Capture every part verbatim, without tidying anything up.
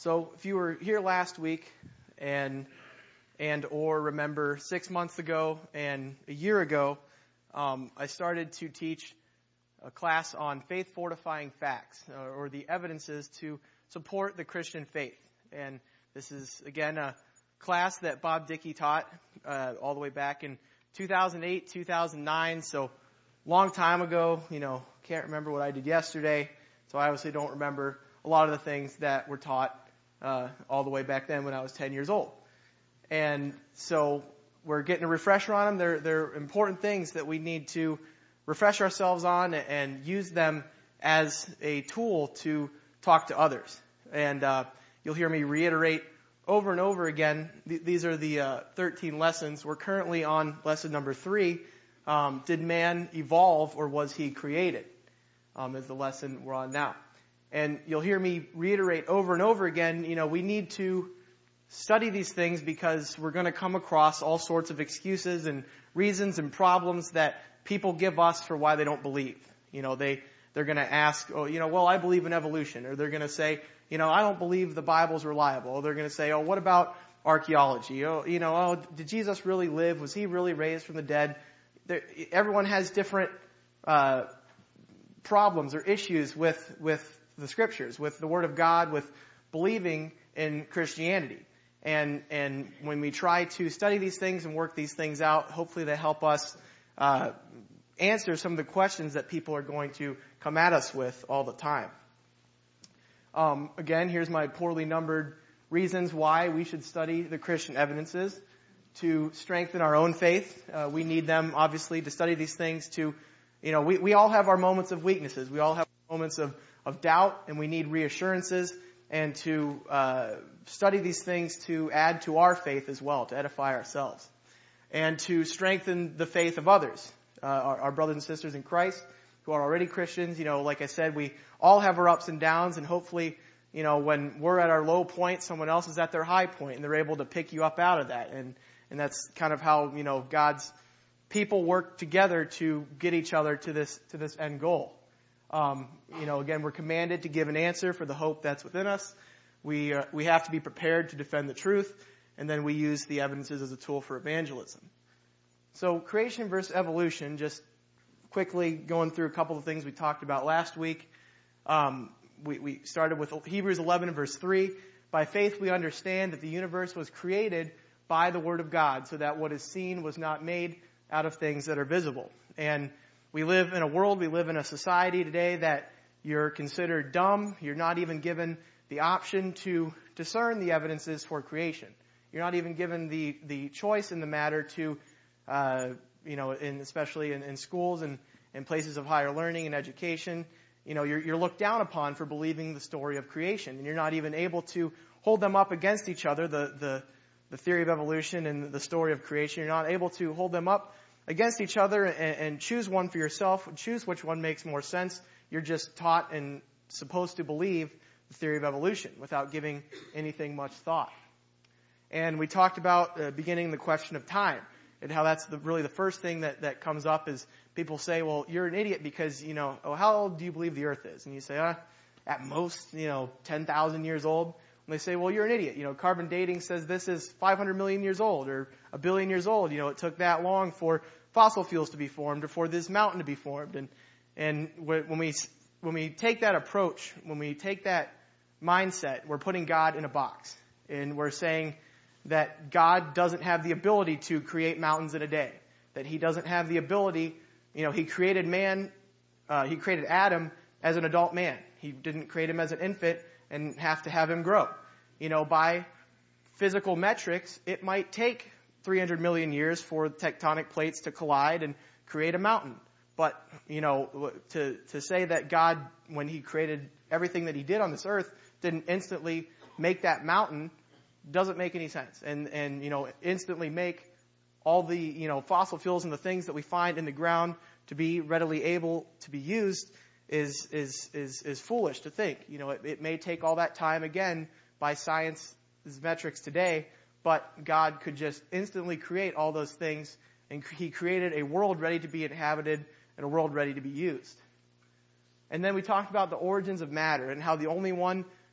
So if you were here last week and and or remember six months ago and a year ago, um, I started to teach a class on faith fortifying facts, uh, or the evidences to support the Christian faith. And this is, again, a class that Bob Dickey taught uh, all the way back in two thousand eight, two thousand nine, so long time ago. You know, can't remember what I did yesterday, so I obviously don't remember a lot of the things that were taught uh, all the way back then when I was ten years old. And so we're getting a refresher on them. They're, they're important things that we need to refresh ourselves on and use them as a tool to talk to others. And uh, you'll hear me reiterate over and over again, th- these are the uh, thirteen lessons. We're currently on lesson number three. Um, did man evolve or was he created? Um, is the lesson we're on now. And you'll hear me reiterate over and over again, you know, we need to study these things because we're going to come across all sorts of excuses and reasons and problems that people give us for why they don't believe. You know, they, they're going to ask, oh, you know, well, I believe in evolution. Or they're going to say, you know, I don't believe the Bible's reliable. Or they're going to say, oh, what about archaeology? Oh, you know, oh, did Jesus really live? Was he really raised from the dead? There, everyone has different uh, problems or issues with, with the scriptures, with the Word of God, with believing in Christianity. And, and when we try to study these things and work these things out, hopefully they help us uh, answer some of the questions that people are going to come at us with all the time. Um, again, here's my poorly numbered reasons why we should study the Christian evidences to strengthen our own faith. Uh, we need them, obviously, to study these things to, you know, we, we all have our moments of weaknesses. We all have moments of, of doubt, and we need reassurances, and to uh, study these things to add to our faith as well, to edify ourselves, and to strengthen the faith of others, uh, our, our brothers and sisters in Christ who are already Christians. You know, like I said, we all have our ups and downs, and hopefully, you know, when we're at our low point, someone else is at their high point, and they're able to pick you up out of that. And and that's kind of how, you know, God's people work together to get each other to this to this end goal. Um, you know, again, we're commanded to give an answer for the hope that's within us. We uh, we have to be prepared to defend the truth, and then we use the evidences as a tool for evangelism. So, creation versus evolution, just quickly going through a couple of things we talked about last week. Um, we, we started with Hebrews eleven and verse three. By faith we understand that the universe was created by the Word of God, so that what is seen was not made out of things that are visible. And we live in a world, we live in a society today that you're considered dumb. You're not even given the option to discern the evidences for creation. You're not even given the, the choice in the matter to, uh, you know, in, especially in, in schools and, and places of higher learning and education. You know, you're, you're looked down upon for believing the story of creation. And you're not even able to hold them up against each other, the, the, the theory of evolution and the story of creation. You're not able to hold them up against each other and, and choose one for yourself, choose which one makes more sense. You're just taught and supposed to believe the theory of evolution without giving anything much thought. And we talked about uh, beginning the question of time and how that's the, really the first thing that, that comes up is people say, well, you're an idiot because, you know, oh, how old do you believe the earth is? And you say, uh, at most, you know, ten thousand years old. And they say, well, you're an idiot. You know, carbon dating says this is five hundred million years old or a billion years old. You know, it took that long for fossil fuels to be formed or for this mountain to be formed. And, and when we, when we take that approach, when we take that mindset, we're putting God in a box. And we're saying that God doesn't have the ability to create mountains in a day. That he doesn't have the ability, you know, he created man, uh, he created Adam as an adult man. He didn't create him as an infant and have to have him grow. You know, by physical metrics, it might take three hundred million years for tectonic plates to collide and create a mountain. But, you know, to, to say that God, when he created everything that he did on this earth, didn't instantly make that mountain doesn't make any sense. And, and, you know, instantly make all the, you know, fossil fuels and the things that we find in the ground to be readily able to be used is, is, is, is foolish to think. You know, it, it may take all that time again by science's metrics today, but God could just instantly create all those things, and he created a world ready to be inhabited and a world ready to be used. And then we talked about the origins of matter and how the only one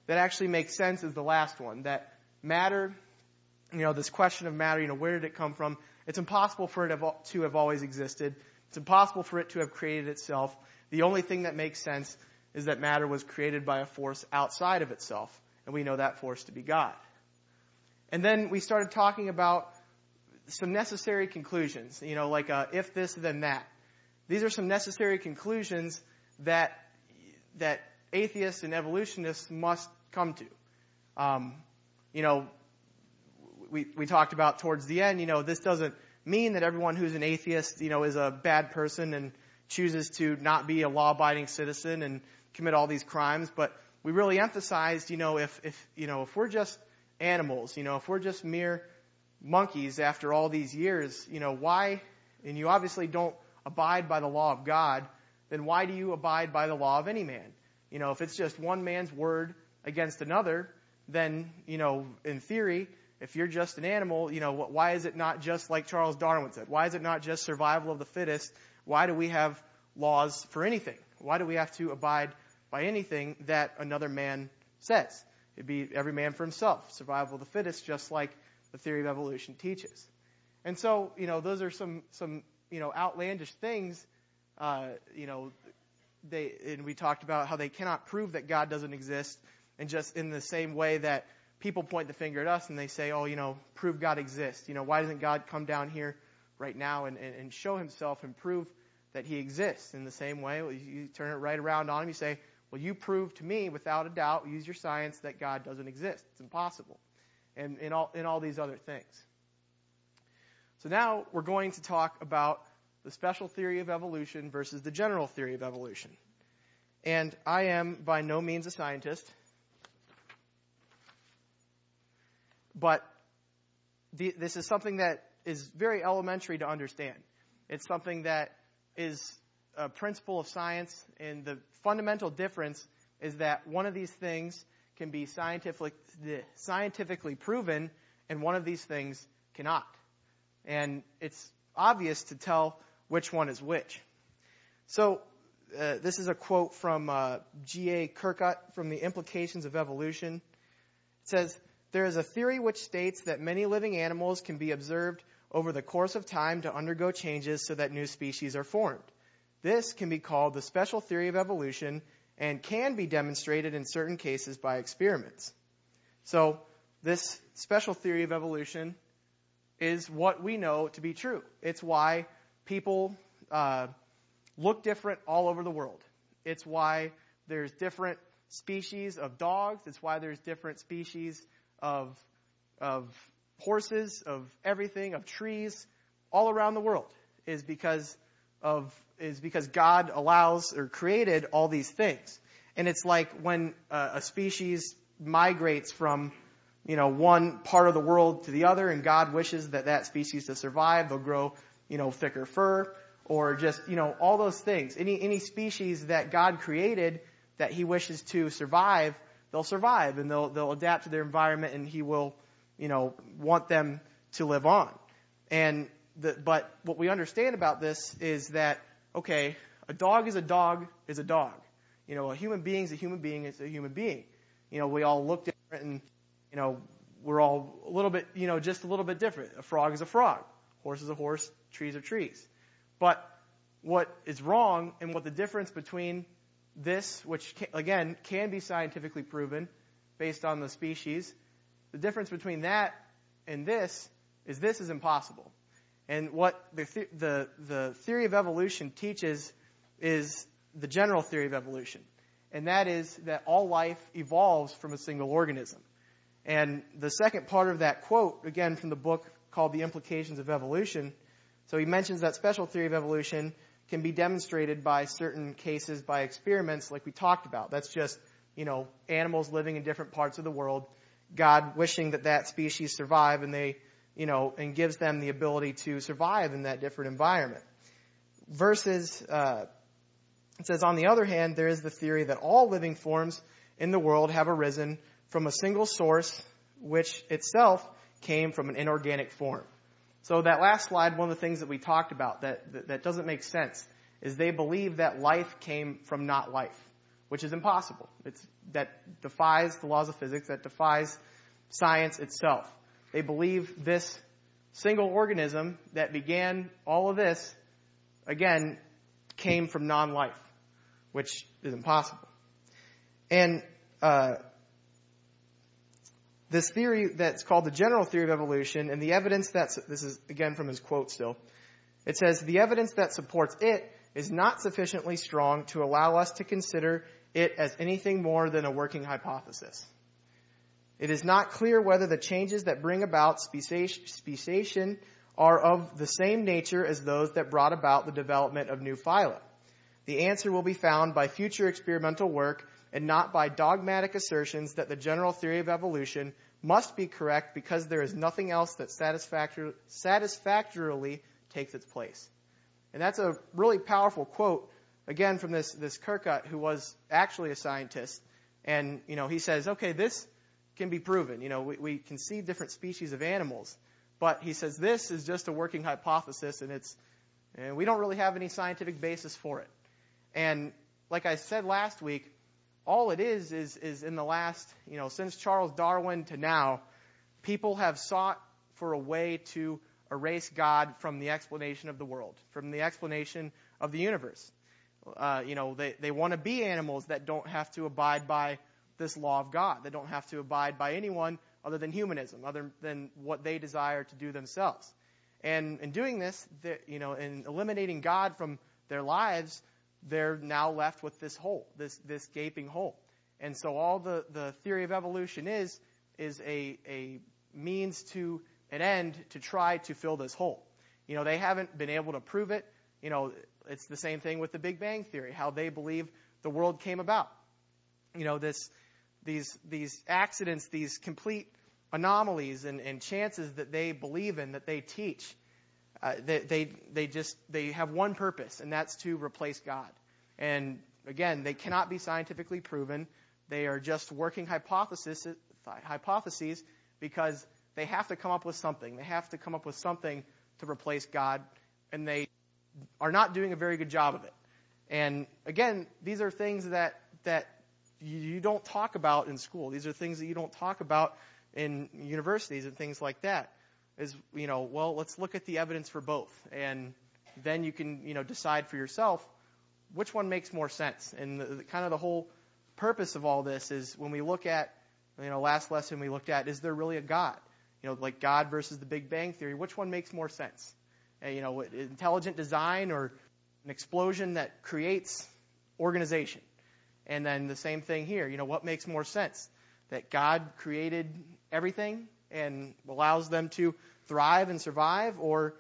that actually makes sense is the last one, that matter, you know, this question of matter, you know, where did it come from? It's impossible for it to have always existed. It's impossible for it to have created itself. The only thing that makes sense is that matter was created by a force outside of itself, and we know that force to be God. And then we started talking about some necessary conclusions, you know, like uh, if this, then that. These are some necessary conclusions that that atheists and evolutionists must come to. Um, you know, we we talked about towards the end, you know, this doesn't mean that everyone who's an atheist, you know, is a bad person and chooses to not be a law-abiding citizen and commit all these crimes, but we really emphasized, you know, if if you know, if we're just animals, you know, if we're just mere monkeys after all these years, you know, why, and you obviously don't abide by the law of God, then why do you abide by the law of any man? You know, if it's just one man's word against another, then, you know, in theory, if you're just an animal, you know, why is it not just like Charles Darwin said? Why is it not just survival of the fittest? Why do we have laws for anything? Why do we have to abide by anything that another man says? It'd be every man for himself, survival of the fittest, just like the theory of evolution teaches. And so, you know, those are some, some you know, outlandish things, uh, you know, they, and we talked about how they cannot prove that God doesn't exist, and just in the same way that people point the finger at us and they say, oh, you know, prove God exists. You know, why doesn't God come down here right now and, and, and show himself and prove that he exists? In the same way, you, you turn it right around on him, you say, well, you prove to me without a doubt, use your science, that God doesn't exist. It's impossible. And in all, in all these other things. So now we're going to talk about the special theory of evolution versus the general theory of evolution. And I am by no means a scientist, but the, this is something that is very elementary to understand. It's something that is a principle of science, and the fundamental difference is that one of these things can be scientific, scientifically proven, and one of these things cannot. And it's obvious to tell which one is which. So uh, this is a quote from uh, G A Kirkut from The Implications of Evolution. It says, "There is a theory which states that many living animals can be observed over the course of time to undergo changes so that new species are formed. This can be called the special theory of evolution and can be demonstrated in certain cases by experiments." So this special theory of evolution is what we know to be true. It's why people uh, look different all over the world. It's why there's different species of dogs. It's why there's different species of of horses, of everything, of trees, all around the world. Is because of is because God allows or created all these things. And it's like when uh, a species migrates from, you know, one part of the world to the other, and God wishes that that species to survive, they'll grow, you know, thicker fur, or just, you know, all those things. Any any species that God created that he wishes to survive, they'll survive, and they'll they'll adapt to their environment, and he will, you know, want them to live on. And the, but what we understand about this is that, okay, a dog is a dog is a dog. You know, a human being is a human being is a human being. You know, we all look different, and, you know, we're all a little bit, you know, just a little bit different. A frog is a frog. Horse is a horse. Trees are trees. But what is wrong, and what the difference between this, which, can, again, can be scientifically proven based on the species, the difference between that and this is this is impossible. And what the, the, the theory of evolution teaches is the general theory of evolution. And that is that all life evolves from a single organism. And the second part of that quote, again from the book called The Implications of Evolution, so he mentions that special theory of evolution can be demonstrated by certain cases, by experiments like we talked about. That's just, you know, animals living in different parts of the world, God wishing that that species survive, and they, you know, and gives them the ability to survive in that different environment. Versus, uh, it says, on the other hand, there is the theory that all living forms in the world have arisen from a single source, which itself came from an inorganic form. So that last slide, one of the things that we talked about that, that, that doesn't make sense is they believe that life came from not life. which is impossible. It's that defies the laws of physics, that defies science itself. They believe this single organism that began all of this, again, came from non-life, which is impossible. And uh, this theory that's called the general theory of evolution, and the evidence that's, this is again from his quote still, it says, the evidence that supports it is not sufficiently strong to allow us to consider it as anything more than a working hypothesis. It is not clear whether the changes that bring about speciation are of the same nature as those that brought about the development of new phyla. The answer will be found by future experimental work and not by dogmatic assertions that the general theory of evolution must be correct because there is nothing else that satisfactor- satisfactorily takes its place. And that's a really powerful quote, again, from this, this Kirkut, who was actually a scientist. And, you know, he says, okay, this can be proven. You know, we, we can see different species of animals. But he says this is just a working hypothesis, and it's and we don't really have any scientific basis for it. And like I said last week, all it is is is in the last, you know, since Charles Darwin to now, people have sought for a way to erase God from the explanation of the world, from the explanation of the universe. Uh, you know, they, they want to be animals that don't have to abide by this law of God, that don't have to abide by anyone other than humanism, other than what they desire to do themselves. And in doing this, you know, in eliminating God from their lives, they're now left with this hole, this this gaping hole. And so all the, the theory of evolution is, is a, a means to an end to try to fill this hole. You know, they haven't been able to prove it. You know, it's the same thing with the Big Bang Theory, how they believe the world came about. You know, this these these accidents, these complete anomalies and, and chances that they believe in, that they teach, uh, they, they they just they have one purpose, and that's to replace God. And again, they cannot be scientifically proven. They are just working hypothesis, hypotheses because they have to come up with something. They have to come up with something to replace God, and they are not doing a very good job of it. And again, these are things that that you don't talk about in school. These are things that you don't talk about in universities and things like that. Is, you know, well, let's look at the evidence for both, and then you can, you know, decide for yourself which one makes more sense. And the, the, kind of the whole purpose of all this is when we look at, you know, last lesson we looked at, is there really a God? You know, like God versus the Big Bang Theory, which one makes more sense? And, you know, intelligent design or an explosion that creates organization? And then the same thing here, you know, what makes more sense? That God created everything and allows them to thrive and survive, or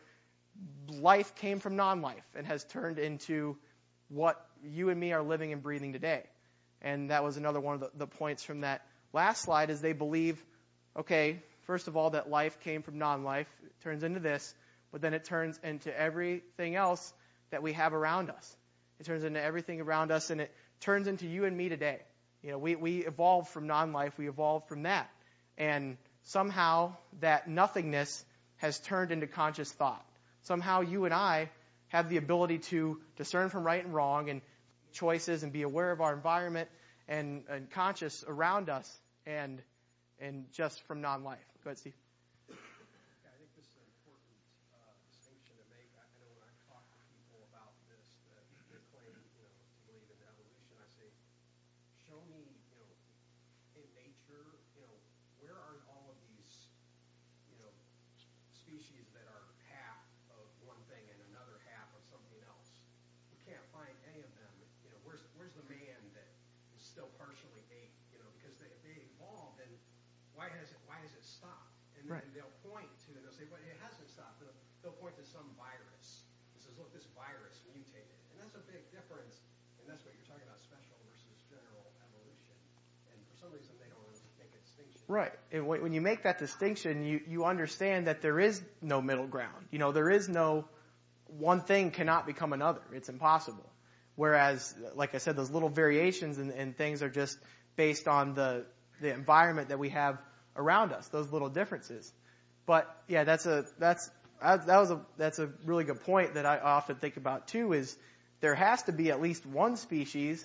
life came from non-life and has turned into what you and me are living and breathing today. And that was another one of the, the points from that last slide, is they believe, okay, first of all, that life came from non-life. It turns into this, but then it turns into everything else that we have around us. It turns into everything around us, and it turns into you and me today. You know, we, we evolved from non-life. We evolved from that. And somehow that nothingness has turned into conscious thought. Somehow you and I have the ability to discern from right and wrong and choices and be aware of our environment and, and conscious around us and and just from non-life. Go ahead, Steve. Yeah, I think this is an important uh, distinction to make. I, I know when I talk to people about this, that they claim, you know, to believe in evolution, I say, show me, you know, in nature, you know, where are all of these, you know, species that are half of one thing and another half of something else? We can't find any of them. You know, where's where's the man that is still partially ape? You know, because they, if they evolved, then why has it why has it stopped? And then Right. they'll point to, and they'll say, well, it hasn't stopped. They'll, they'll point to some virus. It says, look, this virus mutated. And that's a big difference. And that's what you're talking about, special versus general evolution. And for some reason, they don't really make a distinction. Right. And when you make that distinction, you, you understand that there is no middle ground. You know, there is no one thing cannot become another. It's impossible. Whereas, like I said, those little variations and, and things are just based on the the environment that we have around us, those little differences. But yeah, that's a that's that was a that's a really good point that I often think about too. Is there has to be at least one species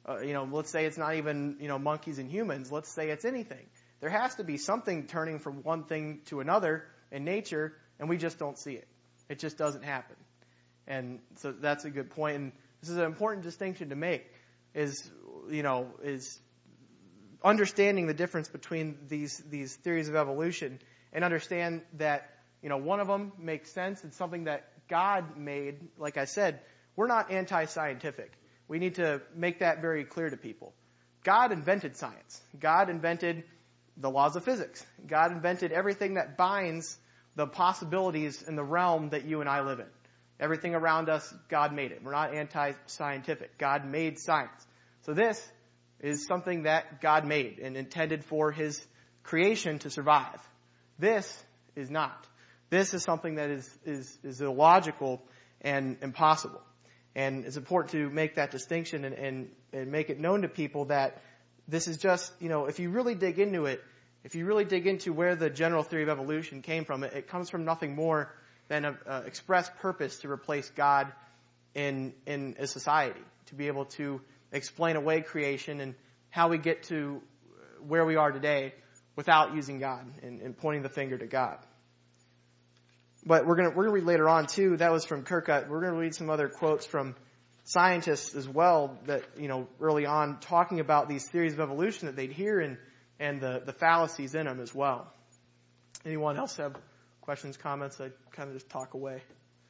Uh, you know, let's say it's not even, you know, monkeys and humans. Let's say it's anything. There has to be something turning from one thing to another in nature, and we just don't see it. It just doesn't happen. And so that's a good point. And this is an important distinction to make, is, you know, is understanding the difference between these these theories of evolution, and understand that, you know, one of them makes sense. It's something that God made. Like I said, we're not anti-scientific. We need to make that very clear to people. God invented science. God invented the laws of physics. God invented everything that binds the possibilities in the realm that you and I live in. Everything around us, God made it. We're not anti-scientific. God made science. So this is something that God made and intended for his creation to survive. This is not. This is something that is, is, is illogical and impossible. And it's important to make that distinction and, and, and make it known to people that this is just, you know, if you really dig into it, if you really dig into where the general theory of evolution came from, it, it comes from nothing more than an express purpose to replace God in, in a society, to be able to explain away creation and how we get to where we are today without using God and, and pointing the finger to God. But we're going to we're going to read later on too. That was from Kirkut. We're going to read some other quotes from scientists as well that, you know, early on talking about these theories of evolution that they'd hear and and the, the fallacies in them as well. Anyone else have questions, comments? I kind of just talk away.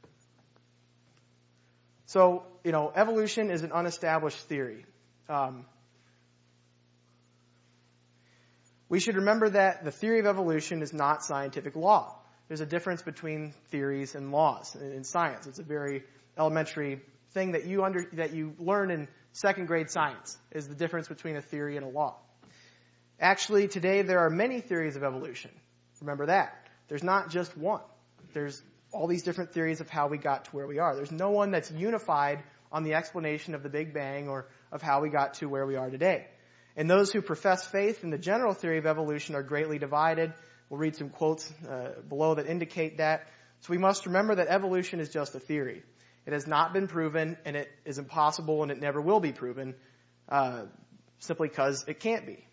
So, you know, evolution is an unestablished theory. Um, we should remember that the theory of evolution is not scientific law. There's a difference between theories and laws in science. It's a very elementary thing that you under that you learn in second grade science, is the difference between a theory and a law. Actually, today there are many theories of evolution. Remember that. There's not just one. There's all these different theories of how we got to where we are. There's no one that's unified on the explanation of the Big Bang or of how we got to where we are today. And those who profess faith in the general theory of evolution are greatly divided. We'll read some quotes uh, below that indicate that. So we must remember that evolution is just a theory. It has not been proven, and it is impossible, and it never will be proven, uh, simply because it can't be.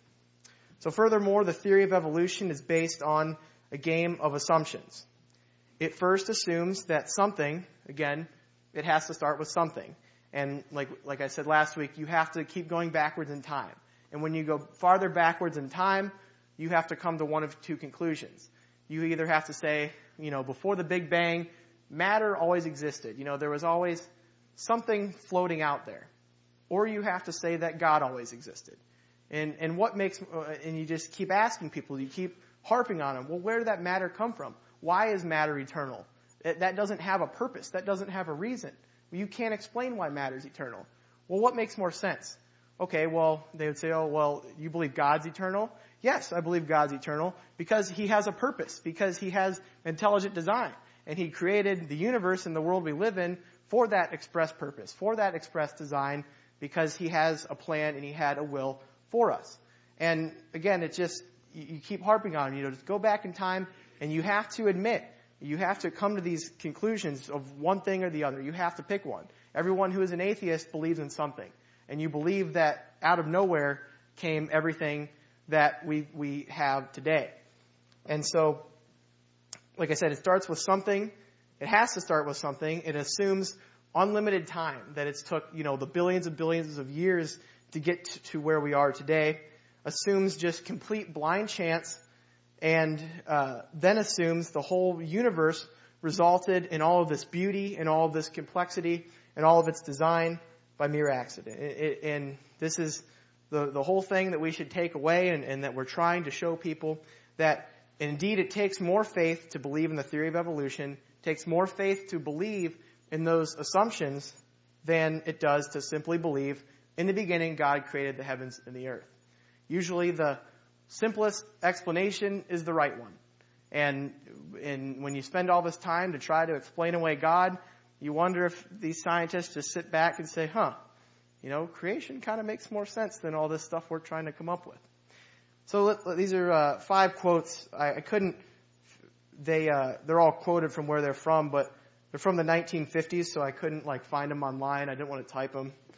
So furthermore, the theory of evolution is based on a game of assumptions. It first assumes that something, again, it has to start with something. And like like I said last week, you have to keep going backwards in time. And when you go farther backwards in time, you have to come to one of two conclusions. You either have to say, you know, before the Big Bang, matter always existed. You know, there was always something floating out there. Or you have to say that God always existed. And and what makes, uh, and you just keep asking people, you keep harping on them, well, where did that matter come from? Why is matter eternal? That, that doesn't have a purpose. That doesn't have a reason. You can't explain why matter is eternal. Well, what makes more sense? Okay, well, they would say, oh, well, you believe God's eternal? Yes, I believe God's eternal because he has a purpose, because he has intelligent design. And he created the universe and the world we live in for that express purpose, for that express design, because he has a plan and he had a will for us. And again, it's just, you keep harping on it. You know, just go back in time, and you have to admit, you have to come to these conclusions of one thing or the other. You have to pick one. Everyone who is an atheist believes in something. And you believe that out of nowhere came everything that we we have today. And so, like I said, it starts with something. It has to start with something. It assumes unlimited time, that it's took, you know, the billions and billions of years to get to, to where we are today. Assumes just complete blind chance, and uh, then assumes the whole universe resulted in all of this beauty and all of this complexity and all of its design by mere accident. It, it, and this is the, the whole thing that we should take away, and, and that we're trying to show people that indeed it takes more faith to believe in the theory of evolution, it takes more faith to believe in those assumptions than it does to simply believe in the beginning God created the heavens and the earth. Usually the simplest explanation is the right one. And, and when you spend all this time to try to explain away God, you wonder if these scientists just sit back and say, huh, you know, creation kind of makes more sense than all this stuff we're trying to come up with. So let, these are uh, five quotes. I, I couldn't, they, uh, they're all quoted from where they're from, but they're from the nineteen fifties, so I couldn't like find them online. I didn't want to type them.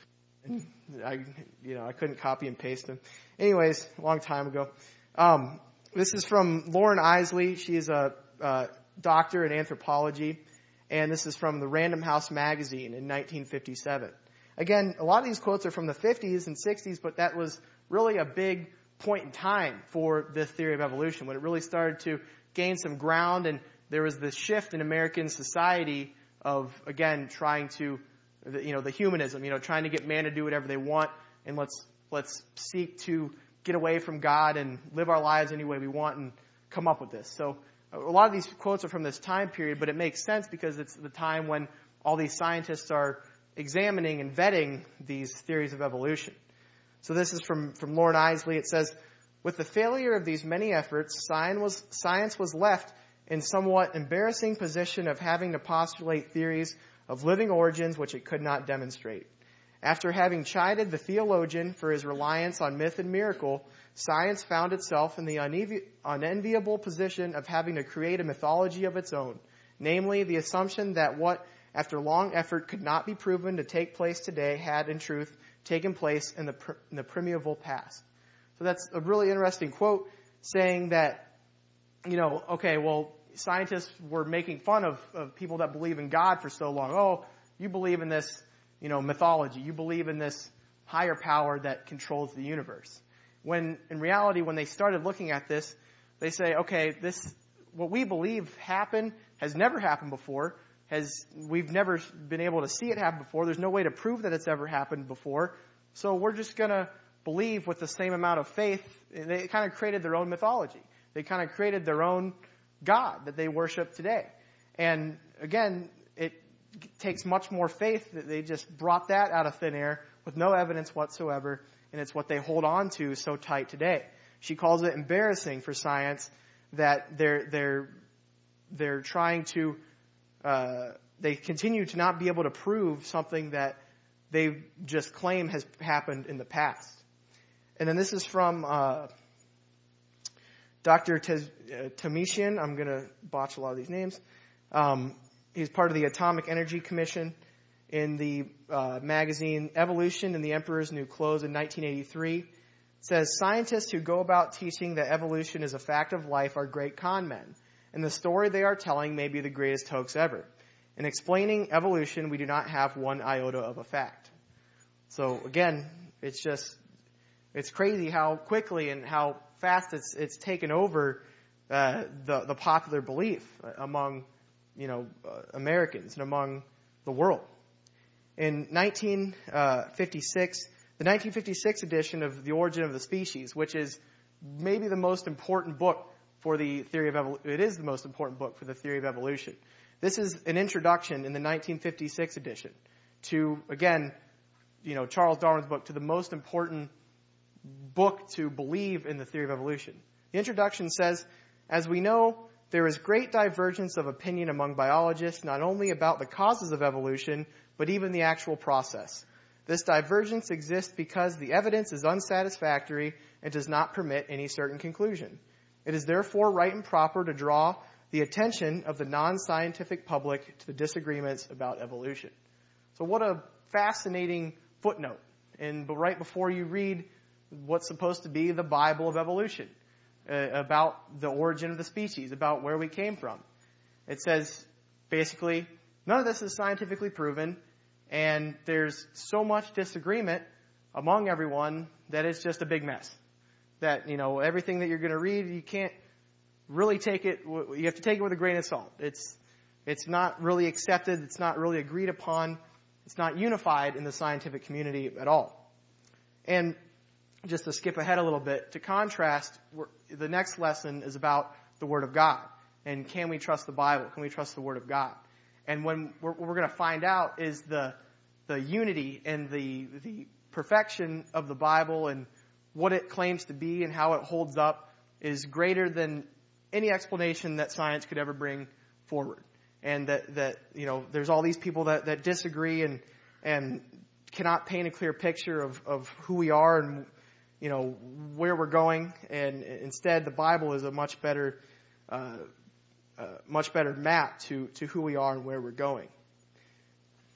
And I, you know, I couldn't copy and paste them. Anyways, a long time ago. Um, this is from Lauren Isley. She is a, a doctor in anthropology. And this is from the Random House magazine in nineteen fifty-seven. Again, a lot of these quotes are from the fifties and sixties, but that was really a big point in time for this theory of evolution, when it really started to gain some ground, and there was this shift in American society of, again, trying to, you know, the humanism, you know, trying to get man to do whatever they want, and let's let's seek to get away from God and live our lives any way we want and come up with this. So a lot of these quotes are from this time period, but it makes sense because it's the time when all these scientists are examining and vetting these theories of evolution. So this is from, from Lauren Isley. It says, with the failure of these many efforts, science was, science was left in somewhat embarrassing position of having to postulate theories of living origins which it could not demonstrate. After having chided the theologian for his reliance on myth and miracle, science found itself in the unevi- unenviable position of having to create a mythology of its own, namely the assumption that what, after long effort, could not be proven to take place today had, in truth, taken place in the, pr- in the primeval past. So that's a really interesting quote saying that, you know, okay, well, scientists were making fun of, of people that believe in God for so long. Oh, you believe in this, you know, mythology. You believe in this higher power that controls the universe. When, in reality, when they started looking at this, they say, okay, this, what we believe happened has never happened before. Has, we've never been able to see it happen before. There's no way to prove that it's ever happened before. So we're just going to believe with the same amount of faith. They kind of created their own mythology. They kind of created their own God that they worship today. And again, it takes much more faith. That they just brought that out of thin air with no evidence whatsoever, and it's what they hold on to so tight today. She calls it embarrassing for science that they're they're they're trying to uh, they continue to not be able to prove something that they just claim has happened in the past. And then this is from uh, Doctor Tamisian. I'm going to botch a lot of these names. Um, he's part of the Atomic Energy Commission. In the uh, magazine Evolution in the Emperor's New Clothes in nineteen eighty-three, it says, scientists who go about teaching that evolution is a fact of life are great con men, and the story they are telling may be the greatest hoax ever. In explaining evolution, we do not have one iota of a fact. So again, it's just, it's crazy how quickly and how fast it's it's taken over uh, the the popular belief among, you know, uh, Americans and among the world. In nineteen fifty-six, the nineteen fifty-six edition of The Origin of the Species, which is maybe the most important book for the theory of evolution, it is the most important book for the theory of evolution. This is an introduction in the nineteen fifty-six edition to, again, you know, Charles Darwin's book, to the most important book to believe in the theory of evolution. The introduction says, as we know, there is great divergence of opinion among biologists, not only about the causes of evolution, but even the actual process. This divergence exists because the evidence is unsatisfactory and does not permit any certain conclusion. It is therefore right and proper to draw the attention of the non-scientific public to the disagreements about evolution. So what a fascinating footnote. And right before you read what's supposed to be the Bible of evolution, uh, about the origin of the species, about where we came from. It says, basically, none of this is scientifically proven, and there's so much disagreement among everyone that it's just a big mess. That, you know, everything that you're going to read, you can't really take it, you have to take it with a grain of salt. It's, it's not really accepted, it's not really agreed upon, it's not unified in the scientific community at all. And just to skip ahead a little bit, to contrast, the next lesson is about the Word of God. And can we trust the Bible? Can we trust the Word of God? And when we're, what we're going to find out is the the unity and the the perfection of the Bible and what it claims to be and how it holds up is greater than any explanation that science could ever bring forward. And that, that you know, there's all these people that, that disagree and and cannot paint a clear picture of, of who we are and, you know, where we're going. And instead, the Bible is a much better uh, uh, much better map to, to who we are and where we're going.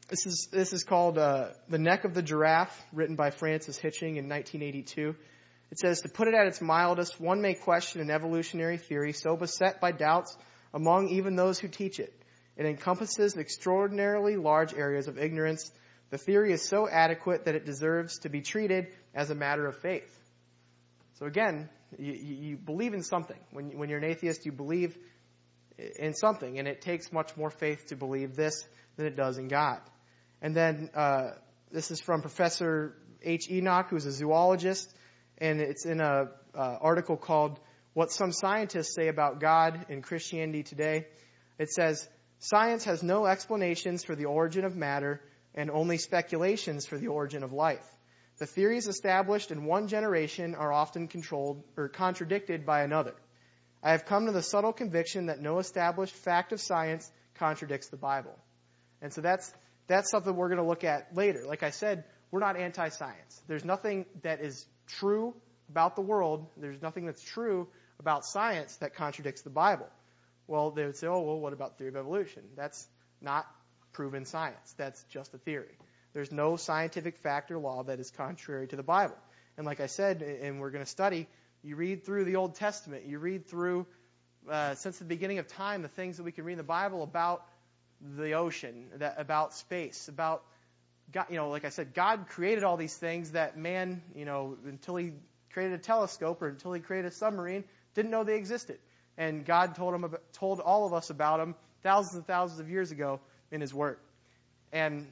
This is this is called uh, The Neck of the Giraffe, written by Francis Hitching in nineteen eighty-two. It says, to put it at its mildest, one may question an evolutionary theory so beset by doubts among even those who teach it. It encompasses extraordinarily large areas of ignorance. The theory is so adequate that it deserves to be treated as a matter of faith. So again, you, you believe in something. When, when you're an atheist, you believe in something, and it takes much more faith to believe this than it does in God. And then uh, this is from Professor H. Enoch, who's a zoologist, and it's in a uh, article called What Some Scientists Say About God in Christianity Today. It says, science has no explanations for the origin of matter and only speculations for the origin of life. The theories established in one generation are often controlled or contradicted by another. I have come to the subtle conviction that no established fact of science contradicts the Bible. And so that's that's something we're going to look at later. Like I said, we're not anti-science. There's nothing that is true about the world. There's nothing that's true about science that contradicts the Bible. Well, they would say, oh, well, what about the theory of evolution? That's not proven science. That's just a theory. There's no scientific fact or law that is contrary to the Bible. And like I said, and we're going to study, you read through the Old Testament, you read through, uh, since the beginning of time, the things that we can read in the Bible about the ocean, that, about space, about, God, you know, like I said, God created all these things that man, you know, until he created a telescope or until he created a submarine, didn't know they existed. And God told him, about, told all of us about them thousands and thousands of years ago in his Word. And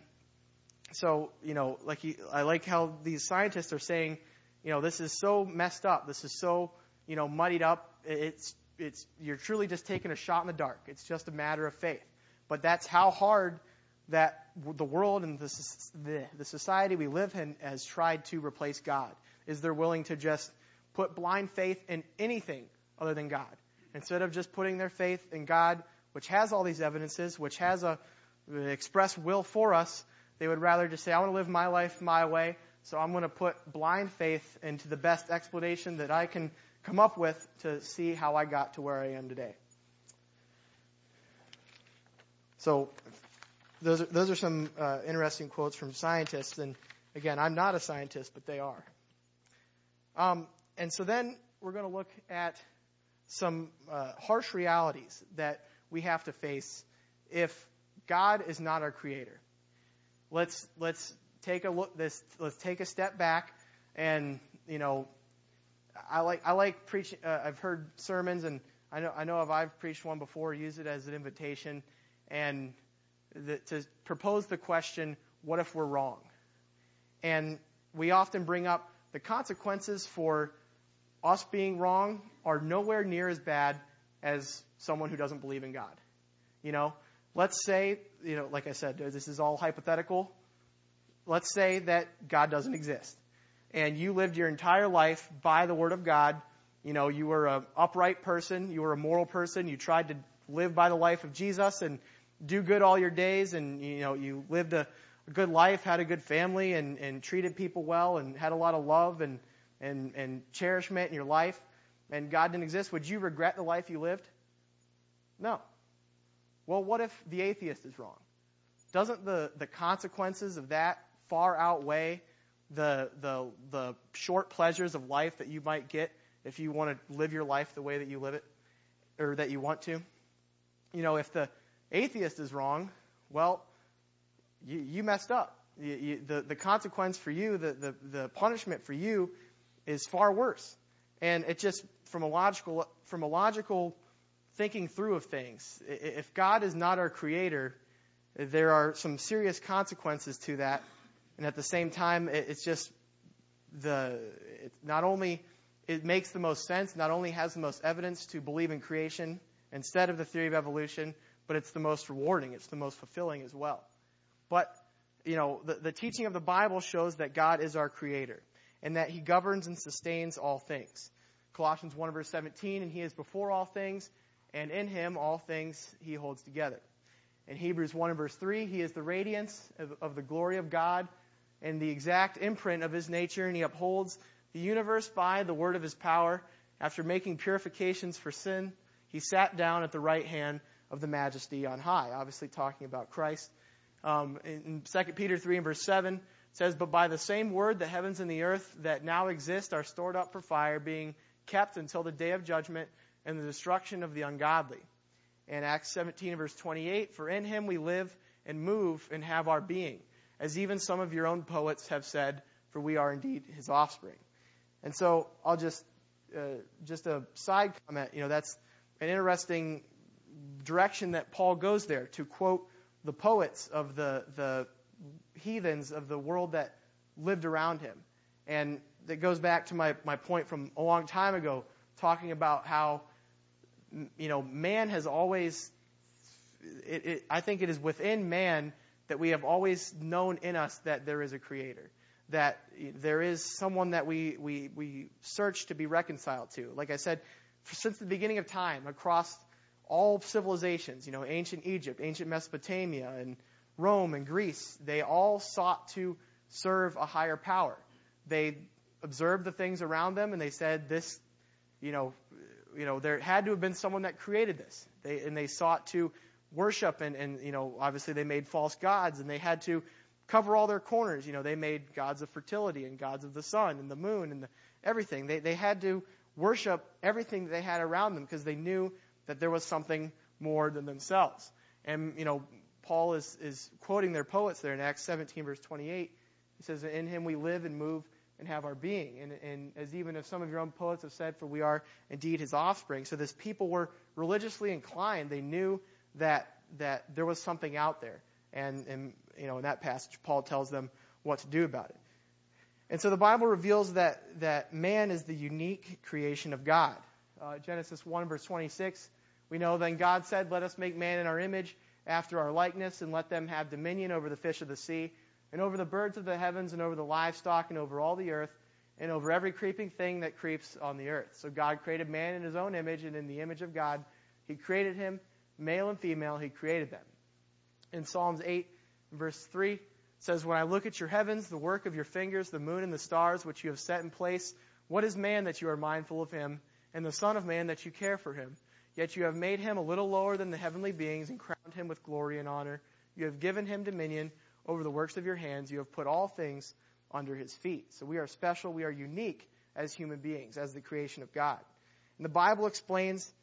so, you know, like he, I like how these scientists are saying, you know, this is so messed up. This is so, you know, muddied up. It's, it's, you're truly just taking a shot in the dark. It's just a matter of faith. But that's how hard that the world and the, the, the society we live in has tried to replace God. Is they're willing to just put blind faith in anything other than God. Instead of just putting their faith in God, which has all these evidences, which has a an express will for us, they would rather just say, I want to live my life my way, so I'm going to put blind faith into the best explanation that I can come up with to see how I got to where I am today. So those are, those are some uh, interesting quotes from scientists. And again, I'm not a scientist, but they are. Um, and so then we're going to look at some uh, harsh realities that we have to face if God is not our creator. Let's let's take a look. This let's take a step back, and you know, I like I like preaching. Uh, I've heard sermons, and I know I know if I've preached one before, use it as an invitation, and the, to propose the question, what if we're wrong? And we often bring up the consequences for us being wrong are nowhere near as bad as someone who doesn't believe in God. You know, let's say, you know, like I said, this is all hypothetical. Let's say that God doesn't exist. And you lived your entire life by the Word of God. You know, you were an upright person. You were a moral person. You tried to live by the life of Jesus and do good all your days. And, you know, you lived a, a good life, had a good family, and, and treated people well, and had a lot of love and, and, and cherishment in your life. And God didn't exist. Would you regret the life you lived? No. Well, what if the atheist is wrong? Doesn't the, the consequences of that far outweigh the, the the short pleasures of life that you might get if you want to live your life the way that you live it, or that you want to? You know, if the atheist is wrong, well, you, you messed up. You, you, the, the consequence for you, the, the, the punishment for you is far worse. And it just, from a logical from a logical thinking through of things, if God is not our creator, there are some serious consequences to that. And at the same time, it's just the it not only it makes the most sense, not only has the most evidence to believe in creation instead of the theory of evolution, but it's the most rewarding, it's the most fulfilling as well. But, you know, the, the teaching of the Bible shows that God is our creator and that he governs and sustains all things. Colossians one verse seventeen, and he is before all things, and in him all things he holds together. In Hebrews one and verse three, he is the radiance of, of the glory of God and the exact imprint of his nature, and he upholds the universe by the word of his power. After making purifications for sin, he sat down at the right hand of the majesty on high. Obviously talking about Christ. Um, in Second Peter three and verse seven, it says, "But by the same word the heavens and the earth that now exist are stored up for fire, being kept until the day of judgment and the destruction of the ungodly." And Acts seventeen and verse twenty-eight, "For in him we live and move and have our being, as even some of your own poets have said, for we are indeed his offspring." And so I'll just, uh, just a side comment, you know, that's an interesting direction that Paul goes there, to quote the poets of the, the heathens of the world that lived around him. And that goes back to my, my point from a long time ago, talking about how, you know, man has always, it, it, I think it is within man that we have always known in us that there is a creator, that there is someone that we, we, we search to be reconciled to. Like I said, since the beginning of time, across all civilizations, you know, ancient Egypt, ancient Mesopotamia, and Rome and Greece, they all sought to serve a higher power. They observed the things around them and they said, this, you know, you know, there had to have been someone that created this. They, and they sought to worship and, and, you know, obviously they made false gods and they had to cover all their corners. You know, they made gods of fertility and gods of the sun and the moon and the, everything. They, they had to worship everything that they had around them because they knew that there was something more than themselves. And, you know, Paul is, is quoting their poets there in Acts seventeen, verse twenty-eight. He says, "In him we live and move and have our being." And, and as even if some of your own poets have said, for we are indeed his offspring. So this people were religiously inclined. They knew that that there was something out there. And, and you know, in that passage, Paul tells them what to do about it. And so the Bible reveals that, that man is the unique creation of God. Uh, Genesis one, verse twenty-six, we know, "Then God said, let us make man in our image, after our likeness, and let them have dominion over the fish of the sea, and over the birds of the heavens, and over the livestock, and over all the earth, and over every creeping thing that creeps on the earth." So God created man in his own image, and in the image of God he created him, male and female, he created them. In Psalms eight, verse three, it says, "When I look at your heavens, the work of your fingers, the moon and the stars, which you have set in place, what is man that you are mindful of him, and the son of man that you care for him? Yet you have made him a little lower than the heavenly beings and crowned him with glory and honor. You have given him dominion over the works of your hands. You have put all things under his feet." So we are special. We are unique as human beings, as the creation of God. And the Bible explains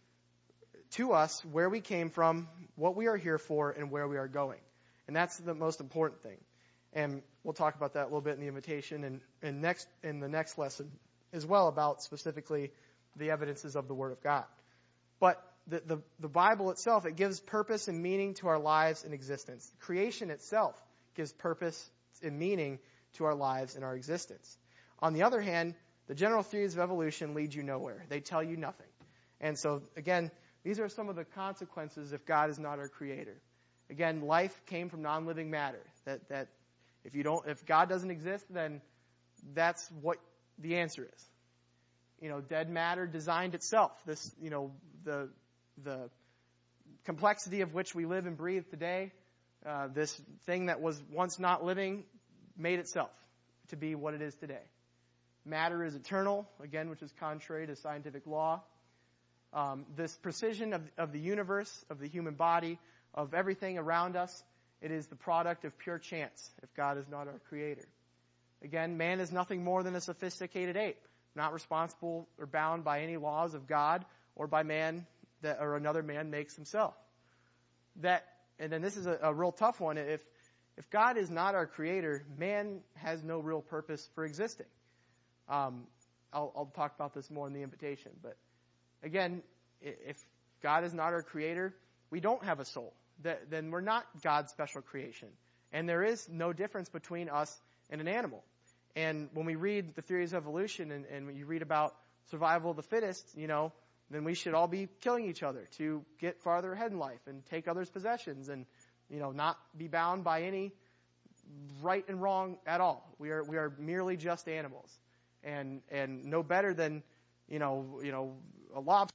to us where we came from, what we are here for, and where we are going. And that's the most important thing. And we'll talk about that a little bit in the invitation and, and next in the next lesson as well, about specifically the evidences of the Word of God. But the, the, the Bible itself, it gives purpose and meaning to our lives and existence. Creation itself gives purpose and meaning to our lives and our existence. On the other hand, the general theories of evolution lead you nowhere. They tell you nothing. And so, again, these are some of the consequences if God is not our creator. Again, life came from non-living matter. That that if you don't, if God doesn't exist, then that's what the answer is. You know, dead matter designed itself. This, you know, the the complexity of which we live and breathe today, uh, this thing that was once not living, made itself to be what it is today. Matter is eternal, again, which is contrary to scientific law. Um, this precision of, of the universe, of the human body, of everything around us, it is the product of pure chance if God is not our creator. Again, man is nothing more than a sophisticated ape, not responsible or bound by any laws of God or by man that or another man makes himself. That, and then this is a, a real tough one. If if God is not our creator, man has no real purpose for existing. Um, I'll, I'll talk about this more in the invitation, but again, if God is not our creator, we don't have a soul. Then we're not God's special creation. And there is no difference between us and an animal. And when we read the theories of evolution and, and when you read about survival of the fittest, you know, then we should all be killing each other to get farther ahead in life and take others' possessions and, you know, not be bound by any right and wrong at all. We are we are merely just animals. And and no better than, you know, you know, a lobster.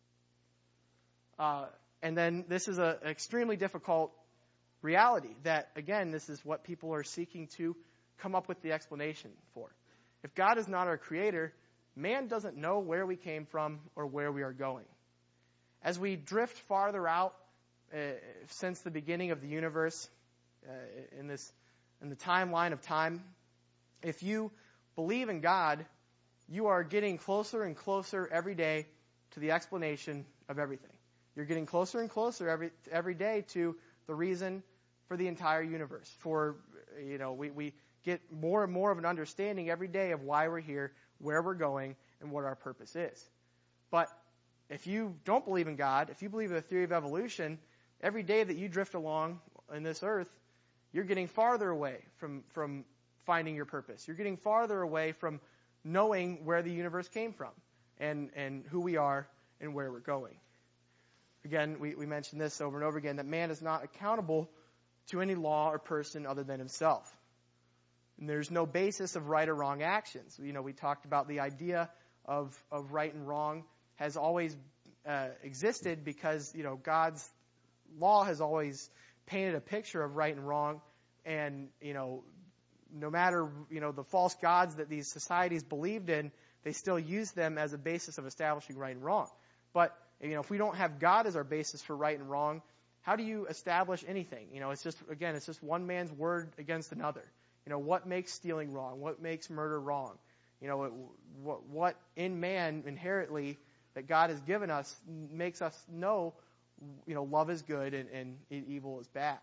Uh, and then this is an extremely difficult reality that, again, this is what people are seeking to come up with the explanation for. If God is not our creator, man doesn't know where we came from or where we are going. As we drift farther out uh, since the beginning of the universe, uh, in this in the timeline of time. If you believe in God, you are getting closer and closer every day to the explanation of everything. You're getting closer and closer every every day to the reason for the entire universe. For, you know, we, we get more and more of an understanding every day of why we're here, where we're going, and what our purpose is. But if you don't believe in God, if you believe in the theory of evolution, every day that you drift along in this earth, you're getting farther away from, from finding your purpose. You're getting farther away from knowing where the universe came from and, and who we are and where we're going. Again, we, we mentioned this over and over again, that man is not accountable to any law or person other than himself. And there's no basis of right or wrong actions. You know, we talked about the idea of, of right and wrong has always uh, existed because, you know, God's law has always painted a picture of right and wrong. And, you know, no matter, you know, the false gods that these societies believed in, they still used them as a basis of establishing right and wrong. But, you know, if we don't have God as our basis for right and wrong, how do you establish anything? You know, it's just, again, it's just one man's word against another. You know, what makes stealing wrong? What makes murder wrong? You know, what, what in man inherently that God has given us makes us know, you know, love is good and, and evil is bad.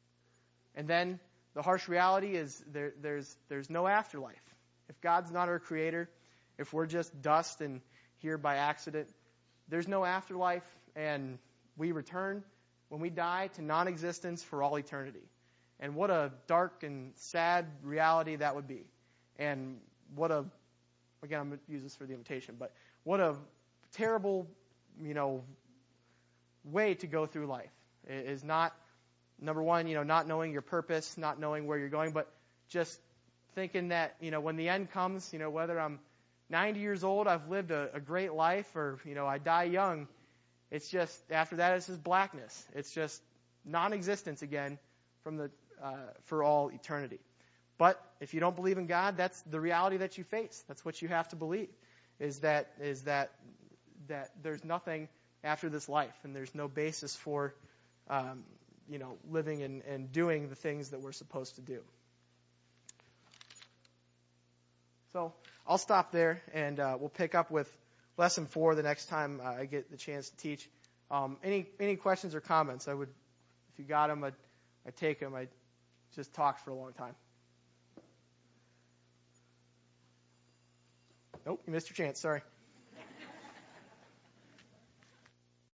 And then the harsh reality is there, there's there's no afterlife. If God's not our creator, if we're just dust and here by accident, there's no afterlife, and we return when we die to non-existence for all eternity. And what a dark and sad reality that would be. And what a, again, I'm going to use this for the invitation, but what a terrible, you know, way to go through life. It is not, number one, you know, not knowing your purpose, not knowing where you're going, but just thinking that, you know, when the end comes, you know, whether I'm ninety years old, I've lived a, a great life, or, you know, I die young, it's just, after that, it's just blackness. It's just non-existence again from the uh, for all eternity. But if you don't believe in God, that's the reality that you face. That's what you have to believe, is that is that that there's nothing after this life, and there's no basis for, um, you know, living and, and doing the things that we're supposed to do. So I'll stop there, and uh, we'll pick up with lesson four the next time uh, I get the chance to teach. Um, any any questions or comments? I would, if you got them, I'd, I'd take them. I just talked for a long time. Nope, you missed your chance. Sorry.